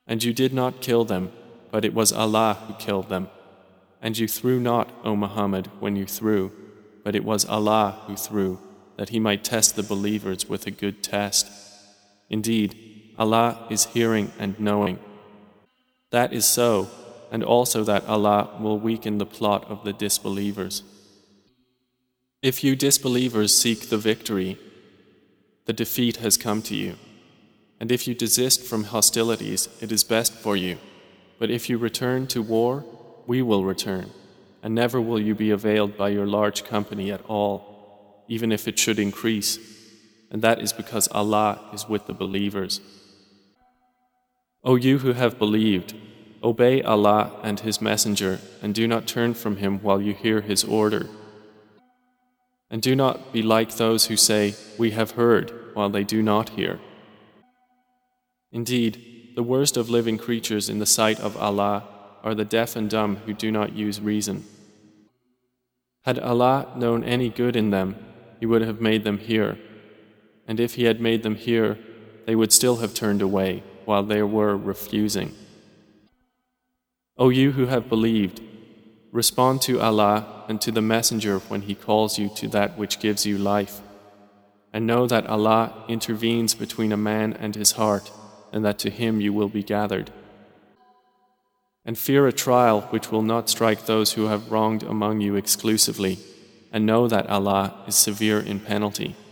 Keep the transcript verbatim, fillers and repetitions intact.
And you did not kill them, but it was Allah who killed them. And you threw not, O Muhammad, when you threw, but it was Allah who threw, that He might test the believers with a good test. Indeed, Allah is hearing and knowing. That is so, and also that Allah will weaken the plot of the disbelievers. If you disbelievers seek the victory, the defeat has come to you. And if you desist from hostilities, it is best for you. But if you return to war, we will return, and never will you be availed by your large company at all, even if it should increase, and that is because Allah is with the believers. O you who have believed, obey Allah and His Messenger, and do not turn from Him while you hear His order. And do not be like those who say, "We have heard," while they do not hear. Indeed, the worst of living creatures in the sight of Allah are the deaf and dumb who do not use reason. Had Allah known any good in them, He would have made them hear. And if He had made them hear, they would still have turned away while they were refusing. O you who have believed, respond to Allah and to the Messenger when He calls you to that which gives you life. And know that Allah intervenes between a man and his heart, and that to Him you will be gathered. And fear a trial which will not strike those who have wronged among you exclusively, and know that Allah is severe in penalty.